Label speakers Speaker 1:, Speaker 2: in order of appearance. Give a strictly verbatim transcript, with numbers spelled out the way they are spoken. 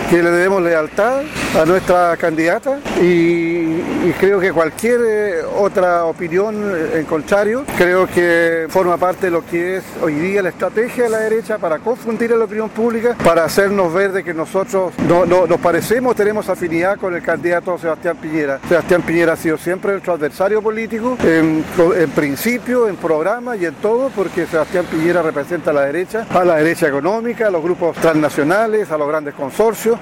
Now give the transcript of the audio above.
Speaker 1: que le debemos lealtad a nuestra candidata y, y creo que cualquier eh, otra opinión eh, en contrario, creo que forma parte de lo que es hoy día la estrategia de la derecha para confundir a la opinión pública, para hacernos ver de que nosotros no, no, nos parecemos, tenemos afinidad con el candidato Sebastián Piñera. Sebastián Piñera ha sido siempre nuestro adversario político, en, en principio, en programa y en todo, porque Sebastián Piñera representa a la derecha, a la derecha económica, a los grupos transnacionales, a los grandes consorcios,